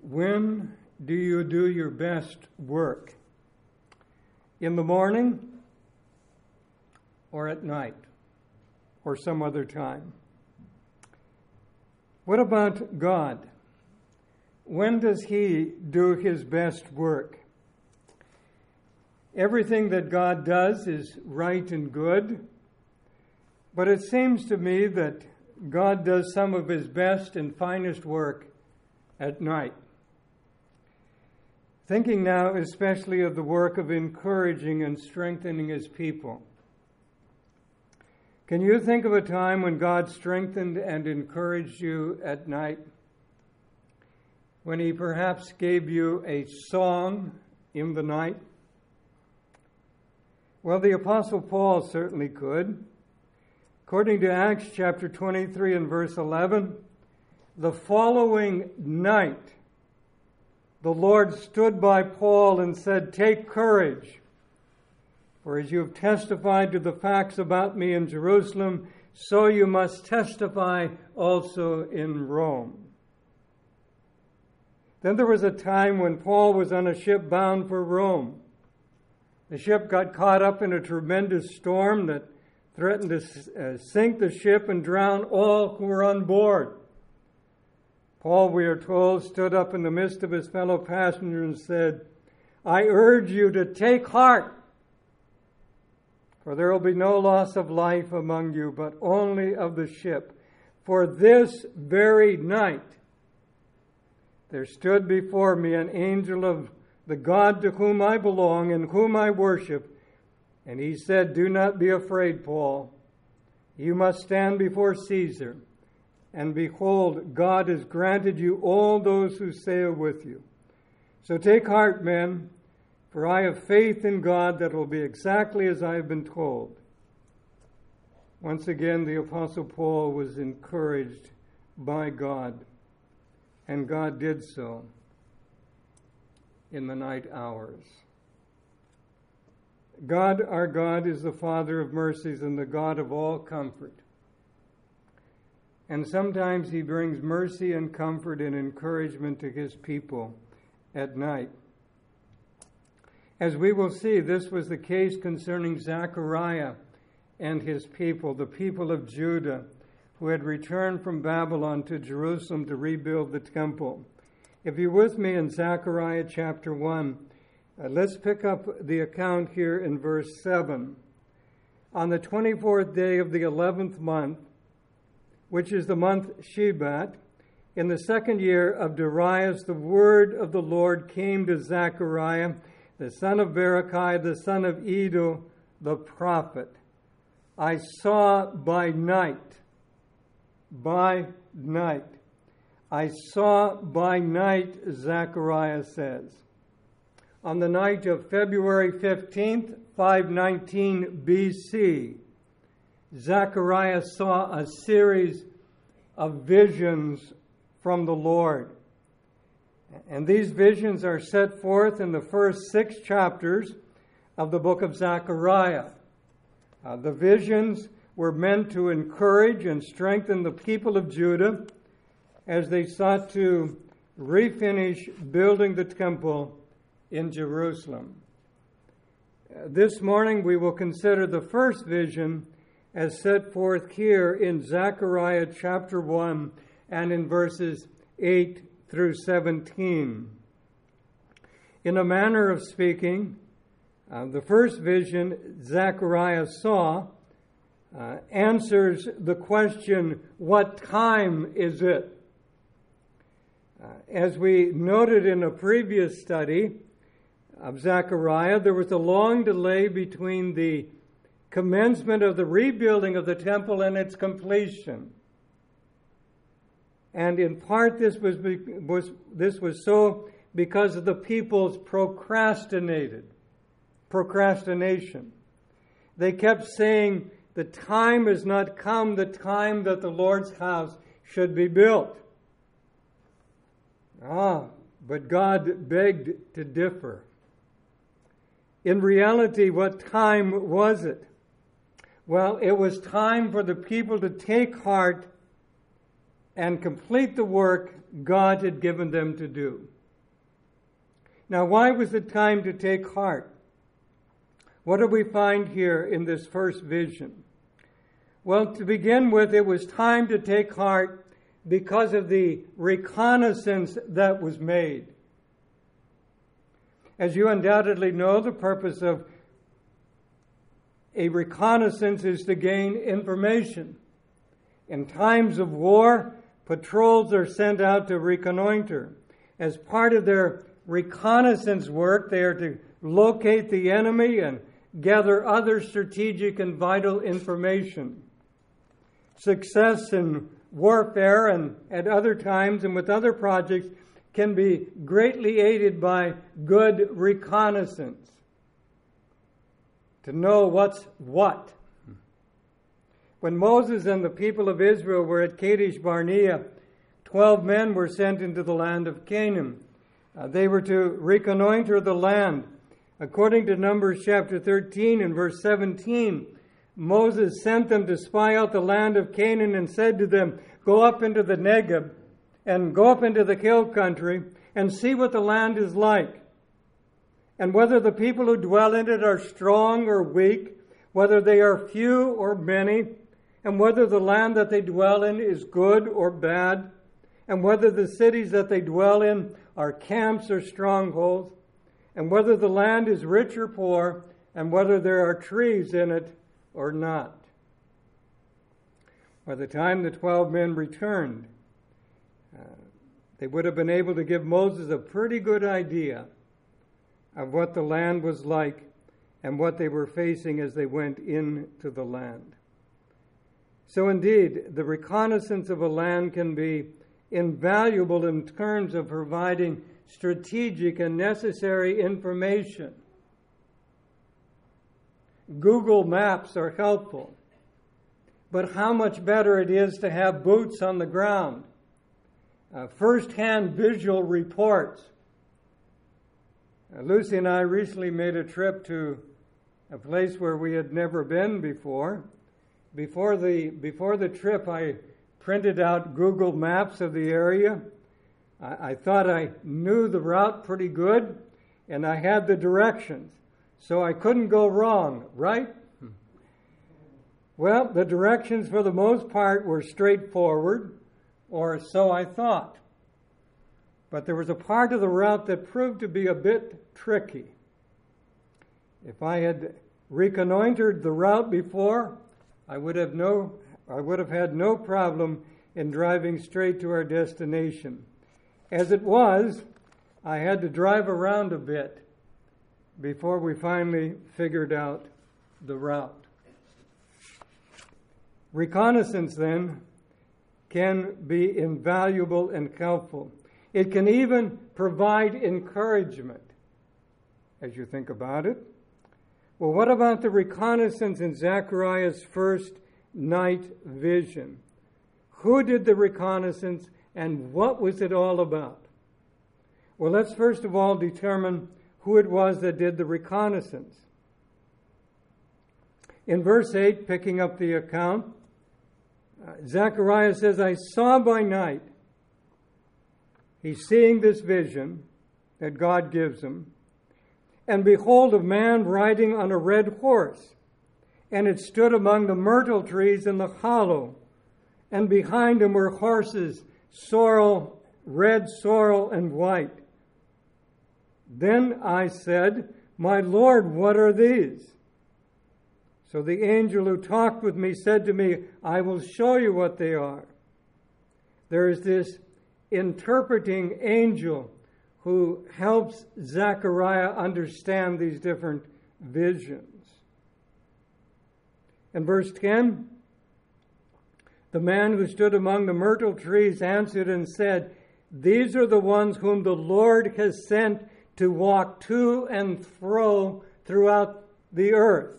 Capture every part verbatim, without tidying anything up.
When do you do your best work? In the morning or at night or some other time? What about God? When does He do His best work? Everything that God does is right and good, but it seems to me that God does some of His best and finest work at night. Thinking now especially of the work of encouraging and strengthening His people. Can you think of a time when God strengthened and encouraged you at night? When He perhaps gave you a song in the night? Well, the Apostle Paul certainly could. According to Acts chapter twenty-three and verse eleven, the following night, the Lord stood by Paul and said, "Take courage, for as you have testified to the facts about me in Jerusalem, so you must testify also in Rome." Then there was a time when Paul was on a ship bound for Rome. The ship got caught up in a tremendous storm that threatened to sink the ship and drown all who were on board. Paul, we are told, stood up in the midst of his fellow passengers and said, "I urge you to take heart, for there will be no loss of life among you, but only of the ship. For this very night there stood before me an angel of the God to whom I belong and whom I worship, and he said, 'Do not be afraid, Paul. You must stand before Caesar. And behold, God has granted you all those who sail with you. So take heart, men, for I have faith in God that it will be exactly as I have been told.'" Once again, the Apostle Paul was encouraged by God, and God did so in the night hours. God, our God, is the Father of mercies and the God of all comfort. And sometimes He brings mercy and comfort and encouragement to His people at night. As we will see, this was the case concerning Zechariah and his people, the people of Judah, who had returned from Babylon to Jerusalem to rebuild the temple. If you're with me in Zechariah chapter one, uh, let's pick up the account here in verse seven. "On the twenty-fourth day of the eleventh month, which is the month Shebat, in the second year of Darius, the word of the Lord came to Zechariah, the son of Berechiah, the son of Iddo, the prophet. I saw by night, by night. I saw by night," Zechariah says. On the night of February fifteenth, five nineteen B C, Zechariah saw a series of visions from the Lord. And these visions are set forth in the first six chapters of the book of Zechariah. Uh, the visions were meant to encourage and strengthen the people of Judah as they sought to refinish building the temple in Jerusalem. Uh, this morning we will consider the first vision as set forth here in Zechariah chapter one and in verses eight through seventeen. In a manner of speaking, uh, the first vision Zechariah saw uh, answers the question, what time is it? Uh, as we noted in a previous study of Zechariah, there was a long delay between the commencement of the rebuilding of the temple and its completion. And in part this was, was this was so because of the people's procrastinated procrastination. They kept saying, "The time has not come, the time that the Lord's house should be built." Ah, but God begged to differ. In reality, what time was it? Well, it was time for the people to take heart and complete the work God had given them to do. Now, why was it time to take heart? What do we find here in this first vision? Well, to begin with, it was time to take heart because of the reconnaissance that was made. As you undoubtedly know, the purpose of a reconnaissance is to gain information. In times of war, patrols are sent out to reconnoiter. As part of their reconnaissance work, they are to locate the enemy and gather other strategic and vital information. Success in warfare and at other times and with other projects can be greatly aided by good reconnaissance. To know what's what. When Moses and the people of Israel were at Kadesh Barnea, twelve men were sent into the land of Canaan. Uh, they were to reconnoiter the land. According to Numbers chapter thirteen and verse seventeen, Moses sent them to spy out the land of Canaan and said to them, "Go up into the Negeb and go up into the hill country and see what the land is like, and whether the people who dwell in it are strong or weak, whether they are few or many, and whether the land that they dwell in is good or bad, and whether the cities that they dwell in are camps or strongholds, and whether the land is rich or poor, and whether there are trees in it or not." By the time the twelve men returned, uh, they would have been able to give Moses a pretty good idea of what the land was like and what they were facing as they went into the land. So indeed, the reconnaissance of a land can be invaluable in terms of providing strategic and necessary information. Google Maps are helpful, but how much better it is to have boots on the ground, uh, first-hand visual reports. Uh, Lucy and I recently made a trip to a place where we had never been before. Before the, before the trip, I printed out Google Maps of the area. I, I thought I knew the route pretty good, and I had the directions, so I couldn't go wrong, right? Well, the directions for the most part were straightforward, or so I thought. But there was a part of the route that proved to be a bit tricky. If I had reconnoitered the route before, I would have no, I would have had no problem in driving straight to our destination. As it was, I had to drive around a bit before we finally figured out the route. Reconnaissance, then, can be invaluable and helpful. It can even provide encouragement as you think about it. Well, what about the reconnaissance in Zechariah's first night vision? Who did the reconnaissance and what was it all about? Well, let's first of all determine who it was that did the reconnaissance. In verse eight, picking up the account, uh, Zechariah says, "I saw by night." He's seeing this vision that God gives him. "And behold, a man riding on a red horse, and it stood among the myrtle trees in the hollow, and behind him were horses, sorrel, red, sorrel, and white. Then I said, 'My Lord, what are these?' So the angel who talked with me said to me, 'I will show you what they are.'" There is this interpreting angel who helps Zechariah understand these different visions. In verse ten, "The man who stood among the myrtle trees answered and said, 'These are the ones whom the Lord has sent to walk to and fro throughout the earth.'"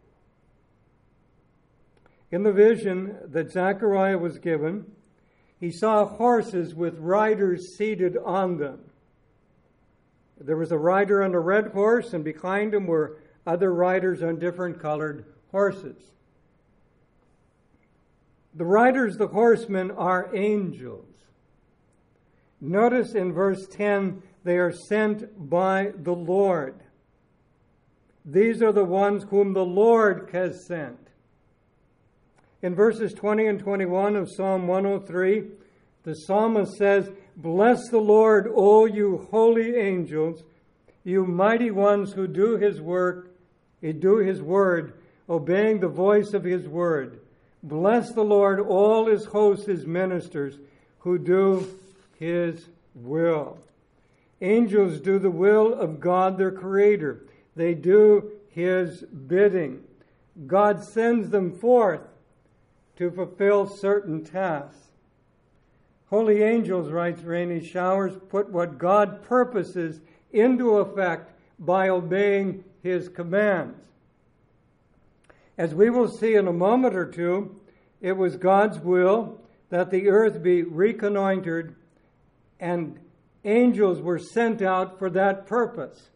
In the vision that Zechariah was given, he saw horses with riders seated on them. There was a rider on a red horse, and behind him were other riders on different colored horses. The riders, the horsemen, are angels. Notice in verse ten, they are sent by the Lord. These are the ones whom the Lord has sent. In verses twenty and twenty-one of Psalm one oh three, the psalmist says, "Bless the Lord, O you holy angels, you mighty ones who do his work, do his word, obeying the voice of his word. Bless the Lord, all his hosts, his ministers, who do his will." Angels do the will of God, their Creator. They do his bidding. God sends them forth to fulfill certain tasks. Holy angels, writes Rainey Showers, put what God purposes into effect by obeying his commands. As we will see in a moment or two, it was God's will that the earth be reconnoitered, and angels were sent out for that purpose.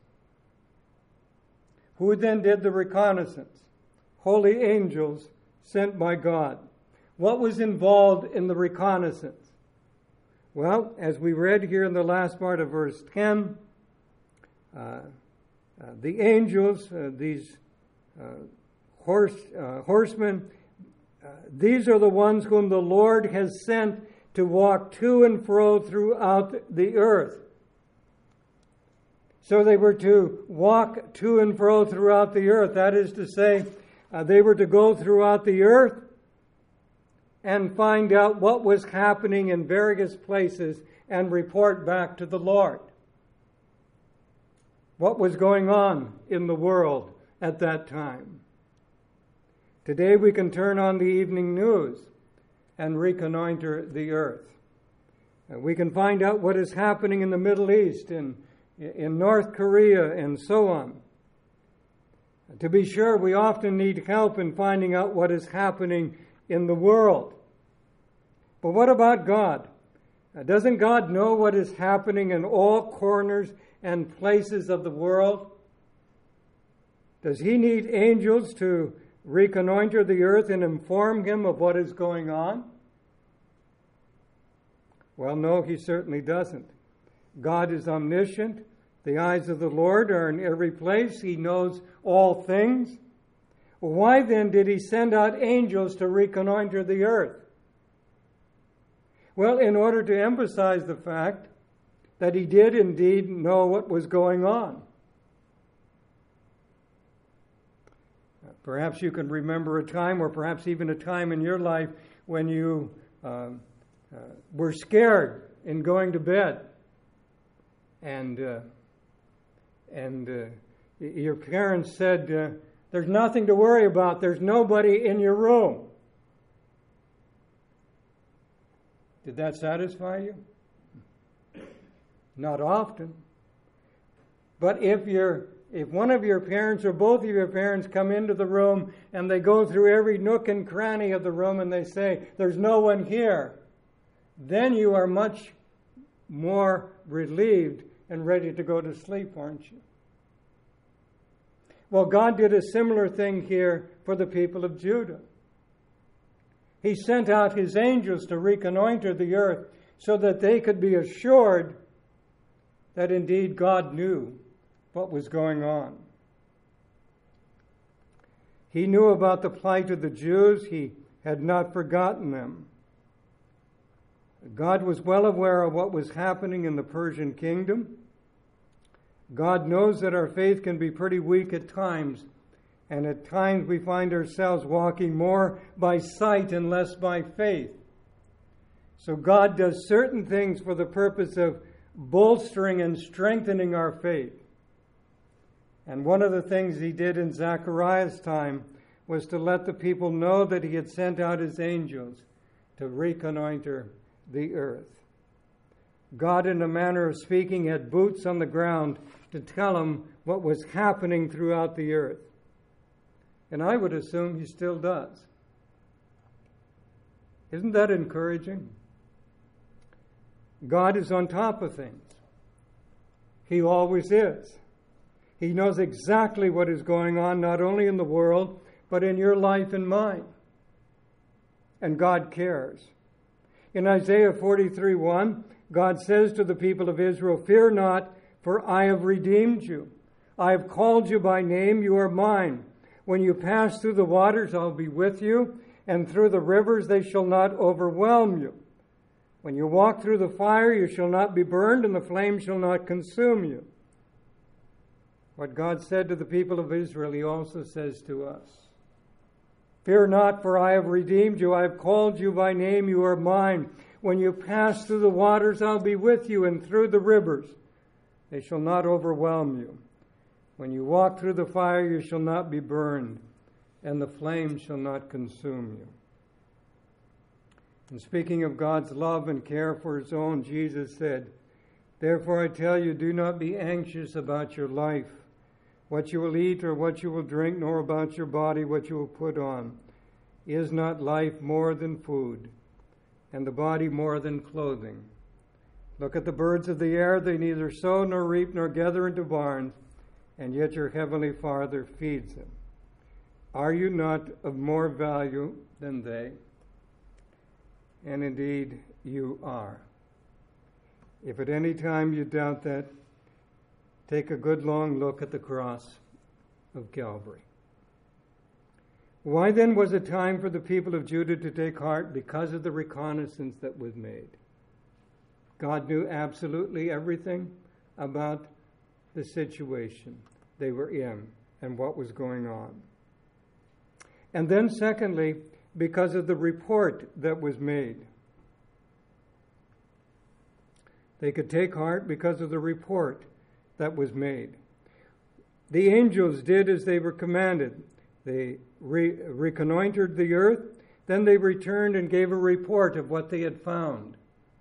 Who then did the reconnaissance? Holy angels sent by God. What was involved in the reconnaissance? Well, as we read here in the last part of verse ten, uh, uh, the angels, uh, these uh, horse uh, horsemen, uh, these are the ones whom the Lord has sent to walk to and fro throughout the earth. So they were to walk to and fro throughout the earth. That is to say, uh, they were to go throughout the earth and find out what was happening in various places and report back to the Lord what was going on in the world at that time. Today we can turn on the evening news and reconnoiter the earth. Uh, we can find out what is happening in the Middle East, in, in North Korea, and so on. To be sure, we often need help in finding out what is happening in the world. But what about God? Uh, doesn't God know what is happening in all corners and places of the world? Does he need angels to reconnoiter the earth and inform him of what is going on? Well, no, he certainly doesn't. God is omniscient. The eyes of the Lord are in every place. He knows all things. Why then did he send out angels to reconnoiter the earth? Well, in order to emphasize the fact that he did indeed know what was going on. Perhaps you can remember a time, or perhaps even a time in your life, when you uh, uh, were scared in going to bed. And uh, and uh, your parents said, uh, "There's nothing to worry about. There's nobody in your room." Did that satisfy you? Not often. But if you're If one of your parents or both of your parents come into the room and they go through every nook and cranny of the room and they say, "There's no one here," then you are much more relieved and ready to go to sleep, aren't you? Well, God did a similar thing here for the people of Judah. He sent out his angels to reconnoiter the earth so that they could be assured that indeed God knew what was going on. He knew about the plight of the Jews. He had not forgotten them. God was well aware of what was happening in the Persian kingdom. God knows that our faith can be pretty weak at times, and at times we find ourselves walking more by sight and less by faith. So God does certain things for the purpose of bolstering and strengthening our faith. And one of the things he did in Zechariah's time was to let the people know that he had sent out his angels to reconnoiter the earth. God, in a manner of speaking, had boots on the ground to tell them what was happening throughout the earth. And I would assume he still does. Isn't that encouraging? God is on top of things. He always is. He knows exactly what is going on, not only in the world, but in your life and mine. and God cares. In Isaiah forty-three one, God says to the people of Israel, "Fear not, for I have redeemed you. I have called you by name, you are mine. When you pass through the waters, I'll be with you, and through the rivers they shall not overwhelm you. When you walk through the fire, you shall not be burned, and the flame shall not consume you." What God said to the people of Israel, He also says to us. "Fear not, for I have redeemed you. I have called you by name, you are mine. When you pass through the waters, I'll be with you, and through the rivers they shall not overwhelm you. When you walk through the fire, you shall not be burned, and the flame shall not consume you." And speaking of God's love and care for His own, Jesus said, "Therefore I tell you, do not be anxious about your life, what you will eat or what you will drink, nor about your body, what you will put on. Is not life more than food, and the body more than clothing? Look at the birds of the air, they neither sow nor reap nor gather into barns, and yet your heavenly Father feeds them. Are you not of more value than they?" And indeed, you are. If at any time you doubt that, take a good long look at the cross of Calvary. Why then was it time for the people of Judah to take heart? Because of the reconnaissance that was made. God knew absolutely everything about the situation they were in and what was going on. And then secondly, because of the report that was made. They could take heart because of the report that was made. The angels did as they were commanded. They re- reconnoitered the earth, then they returned and gave a report of what they had found.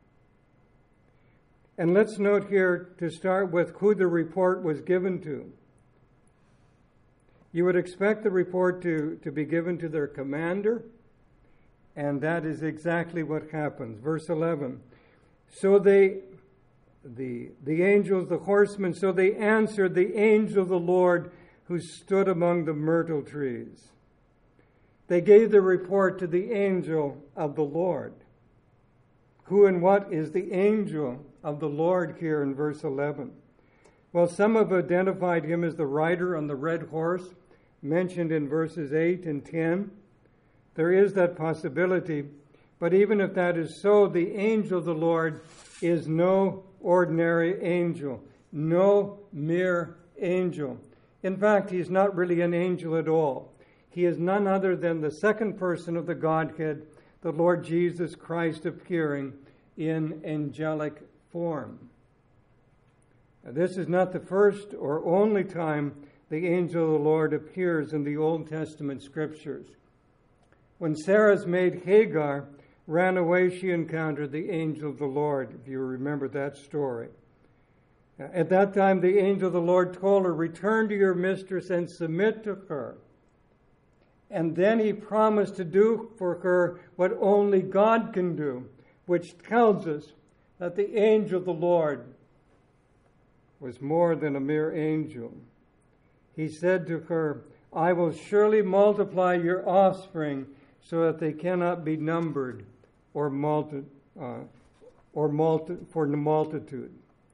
And let's note here to start with who the report was given to. You would expect the report to, to be given to their commander, and that is exactly what happens. Verse eleven. So they, the, the angels, the horsemen, so they answered the angel of the Lord who stood among the myrtle trees. They gave the report to the angel of the Lord. Who and what is the angel of the Lord here in verse eleven? Well, some have identified him as the rider on the red horse mentioned in verses eight and ten. There is that possibility, but even if that is so, the angel of the Lord is no ordinary angel, no mere angel. In fact, he's not really an angel at all. He is none other than the second person of the Godhead, the Lord Jesus Christ, appearing in angelic form. Now, this is not the first or only time the angel of the Lord appears in the Old Testament scriptures. When Sarah's maid Hagar ran away, she encountered the angel of the Lord, if you remember that story. At that time, the angel of the Lord told her, "Return to your mistress and submit to her." And then he promised to do for her what only God can do, which tells us that the angel of the Lord was more than a mere angel. He said to her, "I will surely multiply your offspring so that they cannot be numbered or multi, uh, or multi, for the multitude."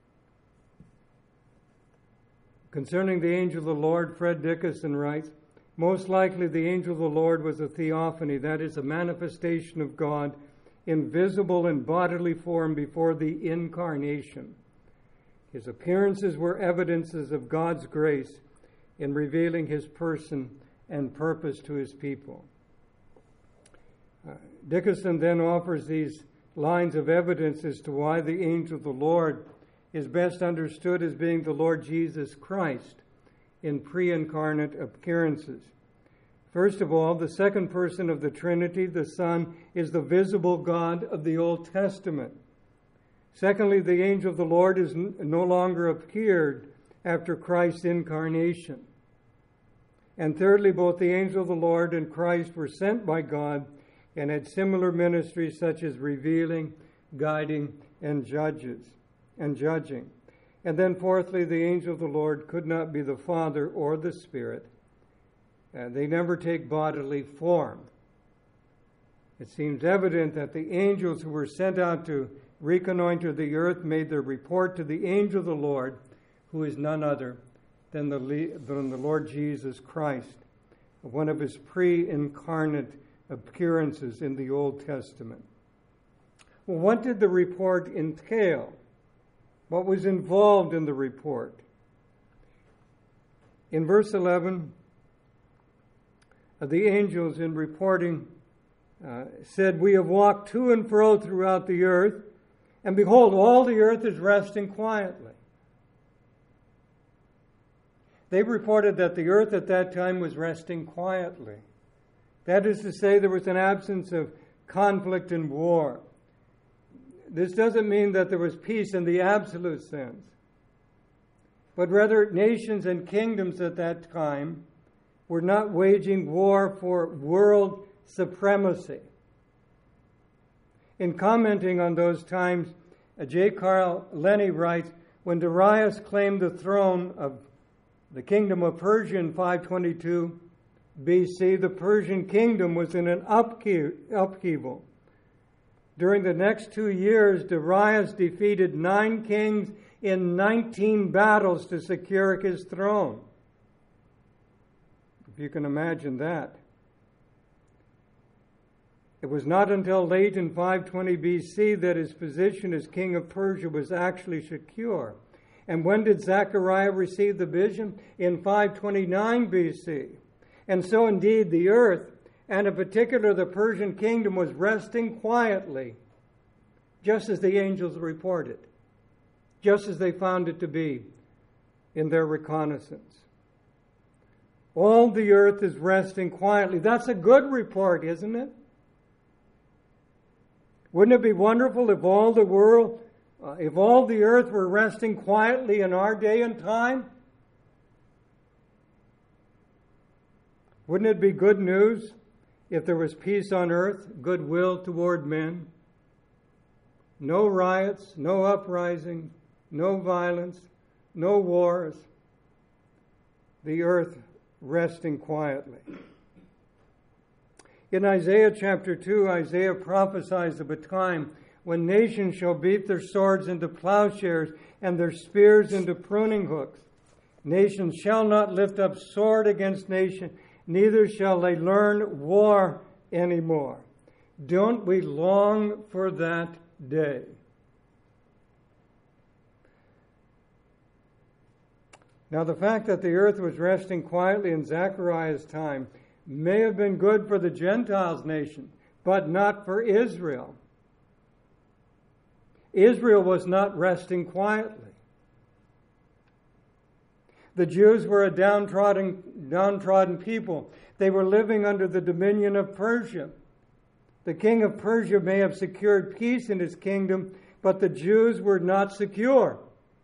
Concerning the angel of the Lord, Fred Dickinson writes, "Most likely the angel of the Lord was a theophany, that is, a manifestation of God in visible and bodily form before the incarnation. His appearances were evidences of God's grace in revealing his person and purpose to his people." Uh, Dickinson then offers these lines of evidence as to why the angel of the Lord is best understood as being the Lord Jesus Christ in pre-incarnate appearances. First of all, the second person of the Trinity, the Son, is the visible God of the Old Testament. Secondly, the angel of the Lord is n- no longer appeared after Christ's incarnation. And thirdly, both the angel of the Lord and Christ were sent by God and had similar ministries such as revealing, guiding, and judges and judging. And then fourthly, the angel of the Lord could not be the Father or the Spirit. Uh, they never take bodily form. It seems evident that the angels who were sent out to reconnoiter the earth made their report to the angel of the Lord, who is none other than the, than the Lord Jesus Christ, one of his pre-incarnate appearances in the Old Testament. Well, what did the report entail? What was involved in the report? In verse eleven, the angels in reporting uh, said, "We have walked to and fro throughout the earth, and behold, all the earth is resting quietly." They reported that the earth at that time was resting quietly. That is to say, there was an absence of conflict and war. This doesn't mean that there was peace in the absolute sense, but rather nations and kingdoms at that time were not waging war for world supremacy. In commenting on those times, J. Carl Lenny writes, "When Darius claimed the throne of the kingdom of Persia in five twenty-two B C, the Persian kingdom was in an upheaval. During the next two years, Darius defeated nine kings in nineteen battles to secure his throne." If you can imagine that. It was not until late in five twenty B C that his position as king of Persia was actually secure. And when did Zechariah receive the vision? In five twenty-nine B C. And so indeed the earth, and in particular the Persian kingdom, was resting quietly, just as the angels reported, just as they found it to be in their reconnaissance. All the earth is resting quietly. That's a good report, isn't it? Wouldn't it be wonderful if all the world, uh, if all the earth were resting quietly in our day and time? Wouldn't it be good news if there was peace on earth, goodwill toward men? No riots, no uprising, no violence, no wars. The earth resting quietly. In Isaiah chapter two, Isaiah prophesies of a time when nations shall beat their swords into plowshares and their spears into pruning hooks. Nations shall not lift up sword against nation, neither shall they learn war anymore. Don't we long for that day? Now, the fact that the earth was resting quietly in Zechariah's time may have been good for the Gentiles nation, but not for Israel. Israel was not resting quietly. The Jews were a downtrodden, downtrodden people. They were living under the dominion of Persia. The king of Persia may have secured peace in his kingdom, but the Jews were not secure.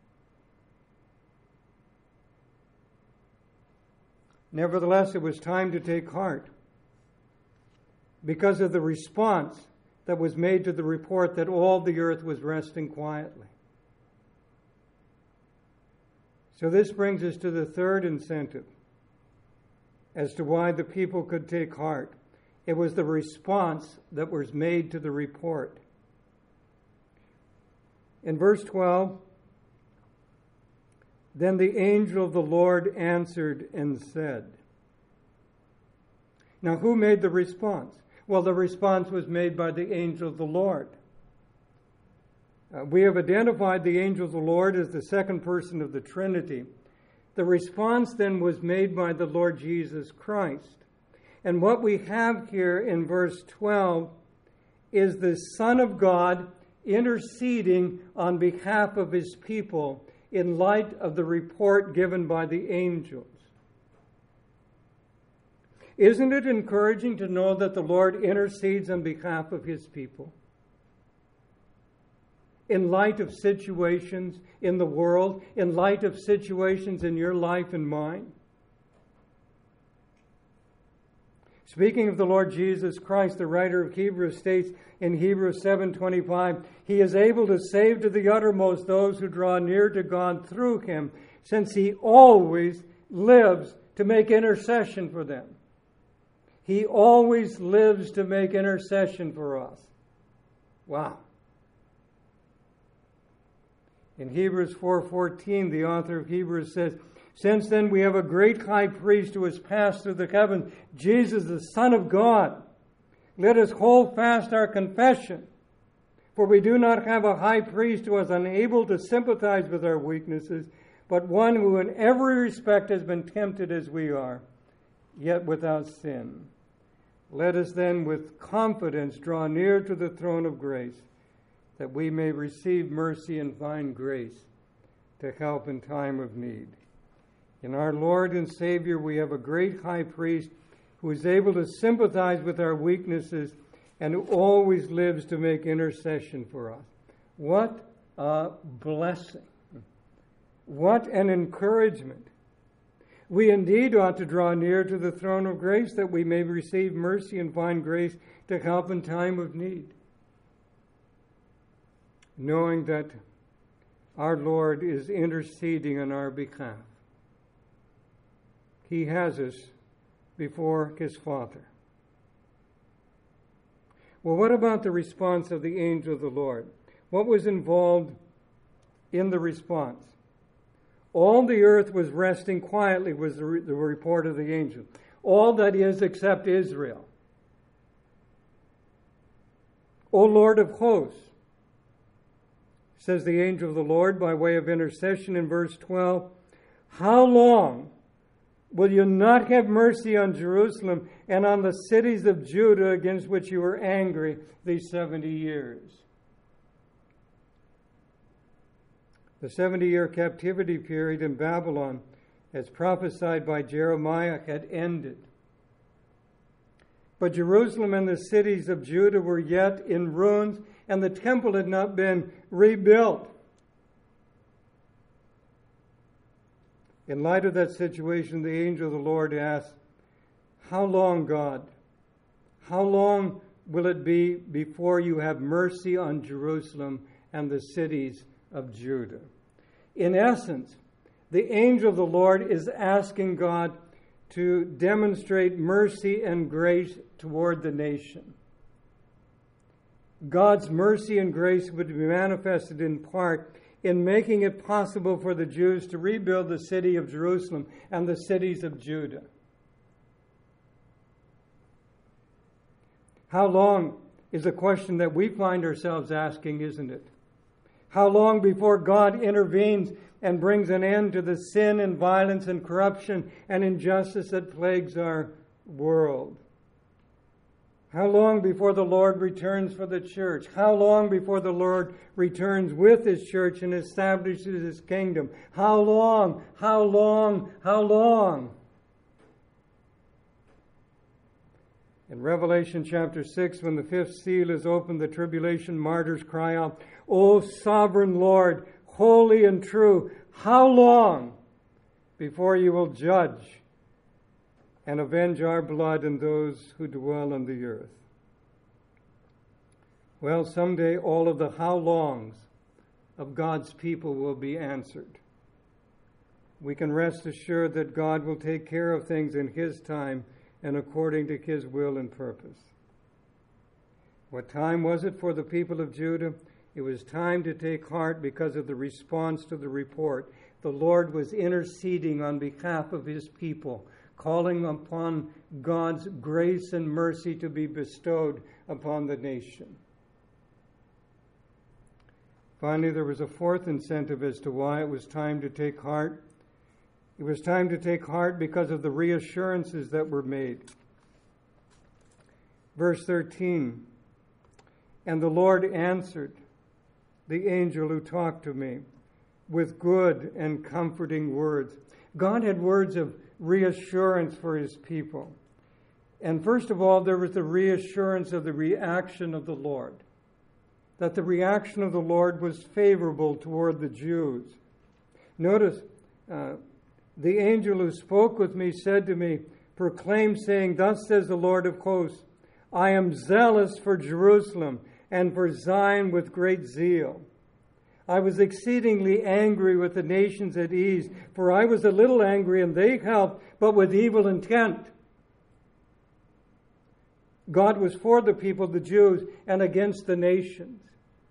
Nevertheless, it was time to take heart because of the response that was made to the report that all the earth was resting quietly. So this brings us to the third incentive as to why the people could take heart. It was the response that was made to the report. In verse twelve, "Then the angel of the Lord answered and said." Now, who made the response? Well, the response was made by the angel of the Lord. Uh, we have identified the angel of the Lord as the second person of the Trinity. The response then was made by the Lord Jesus Christ. And what we have here in verse twelve is the Son of God interceding on behalf of his people in light of the report given by the angels. Isn't it encouraging to know that the Lord intercedes on behalf of his people? In light of situations in the world, in light of situations in your life and mine. Speaking of the Lord Jesus Christ, the writer of Hebrews states in Hebrews seven twenty-five, "He is able to save to the uttermost those who draw near to God through him, since he always lives to make intercession for them." He always lives to make intercession for us. Wow. In Hebrews four fourteen, the author of Hebrews says, "Since then we have a great high priest who has passed through the heavens, Jesus, the Son of God. Let us hold fast our confession. For we do not have a high priest who is unable to sympathize with our weaknesses, but one who in every respect has been tempted as we are, yet without sin. Let us then with confidence draw near to the throne of grace, that we may receive mercy and find grace to help in time of need." In our Lord and Savior, we have a great high priest who is able to sympathize with our weaknesses and who always lives to make intercession for us. What a blessing. What an encouragement. We indeed ought to draw near to the throne of grace that we may receive mercy and find grace to help in time of need, knowing that our Lord is interceding on our behalf. He has us before his Father. Well, what about the response of the angel of the Lord? What was involved in the response? All the earth was resting quietly, was the, re- the report of the angel. All that is except Israel. O Lord of hosts, says the angel of the Lord by way of intercession in verse twelve, how long will you not have mercy on Jerusalem and on the cities of Judah against which you were angry these seventy years? The seventy-year captivity period in Babylon, as prophesied by Jeremiah, had ended. But Jerusalem and the cities of Judah were yet in ruins, and the temple had not been rebuilt. In light of that situation, the angel of the Lord asked, "How long, God? How long will it be before you have mercy on Jerusalem and the cities of Judah?" In essence, the angel of the Lord is asking God to demonstrate mercy and grace toward the nation. God's mercy and grace would be manifested in part in making it possible for the Jews to rebuild the city of Jerusalem and the cities of Judah. How long is a question that we find ourselves asking, isn't it? How long before God intervenes and brings an end to the sin and violence and corruption and injustice that plagues our world? How long before the Lord returns for the church? How long before the Lord returns with his church and establishes his kingdom? How long? How long? How long? In Revelation chapter six, when the fifth seal is opened, the tribulation martyrs cry out, "O sovereign Lord, holy and true, how long before you will judge and avenge our blood and those who dwell on the earth?" Well, someday all of the how longs of God's people will be answered. We can rest assured that God will take care of things in his time and according to his will and purpose. What time was it for the people of Judah? It was time to take heart because of the response to the report. The Lord was interceding on behalf of his people, calling upon God's grace and mercy to be bestowed upon the nation. Finally, there was a fourth incentive as to why it was time to take heart. It was time to take heart because of the reassurances that were made. Verse thirteen, "And the Lord answered the angel who talked to me with good and comforting words." God had words of reassurance for his people. And first of all, there was the reassurance of the reaction of the Lord, that the reaction of the Lord was favorable toward the Jews. Notice, uh, the angel who spoke with me said to me, "Proclaim, saying, Thus says the Lord of hosts, I am zealous for Jerusalem and for Zion with great zeal. I was exceedingly angry with the nations at ease, for I was a little angry and they helped, but with evil intent." God was for the people, the Jews, and against the nations.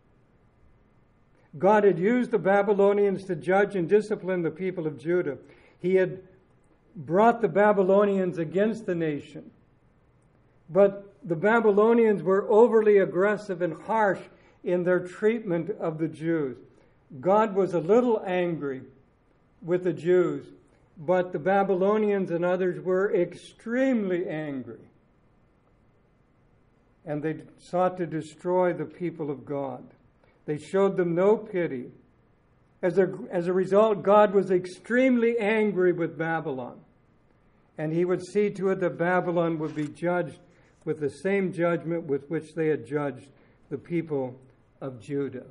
God had used the Babylonians to judge and discipline the people of Judah. He had brought the Babylonians against the nation. But the Babylonians were overly aggressive and harsh in their treatment of the Jews. God was a little angry with the Jews, but the Babylonians and others were extremely angry. And they sought to destroy the people of God. They showed them no pity. As a, as a result, God was extremely angry with Babylon. And he would see to it that Babylon would be judged with the same judgment with which they had judged the people of Judah.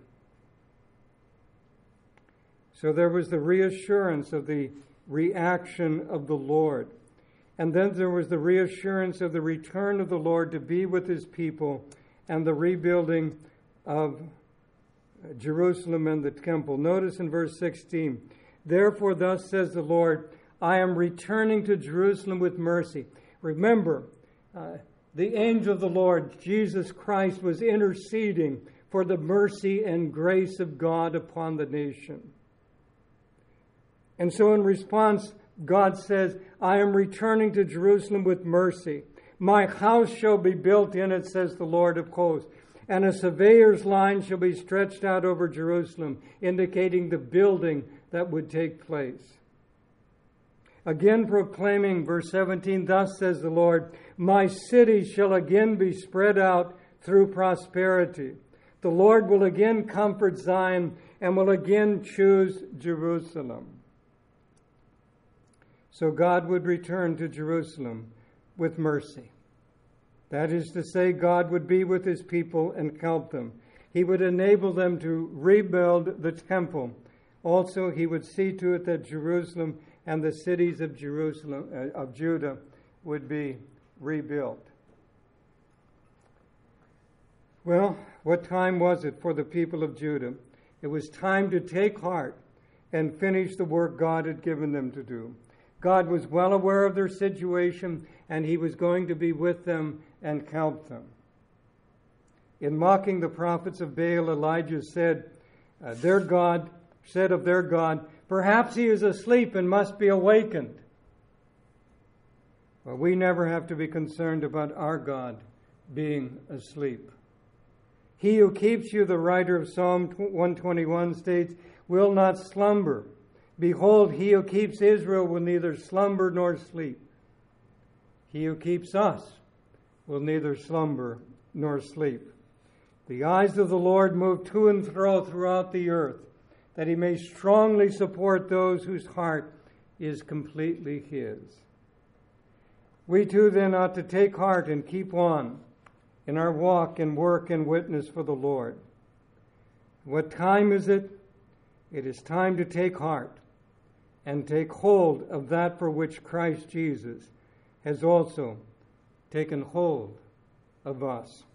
So there was the reassurance of the reaction of the Lord. And then there was the reassurance of the return of the Lord to be with his people and the rebuilding of Jerusalem and the temple. Notice in verse sixteen, therefore thus says the Lord, I am returning to Jerusalem with mercy. Remember, uh, the angel of the Lord, Jesus Christ, was interceding for the mercy and grace of God upon the nation. And so in response, God says, I am returning to Jerusalem with mercy. My house shall be built in it, says the Lord of hosts. And a surveyor's line shall be stretched out over Jerusalem, indicating the building that would take place. Again proclaiming, verse seventeen, thus says the Lord, my city shall again be spread out through prosperity. The Lord will again comfort Zion and will again choose Jerusalem. So God would return to Jerusalem with mercy. That is to say, God would be with his people and help them. He would enable them to rebuild the temple. Also, he would see to it that Jerusalem and the cities of Jerusalem, uh, of Judah, would be rebuilt. Well, what time was it for the people of Judah? It was time to take heart and finish the work God had given them to do. God was well aware of their situation, and he was going to be with them and help them. In mocking the prophets of Baal, Elijah said, uh, their God, said of their God, perhaps he is asleep and must be awakened. Well, we never have to be concerned about our God being asleep. He who keeps you, the writer of Psalm one twenty-one states, will not slumber. Behold, he who keeps Israel will neither slumber nor sleep. He who keeps us will neither slumber nor sleep. The eyes of the Lord move to and fro throughout the earth, that he may strongly support those whose heart is completely his. We too then ought to take heart and keep on in our walk and work and witness for the Lord. What time is it? It is time to take heart and take hold of that for which Christ Jesus has also taken hold of us.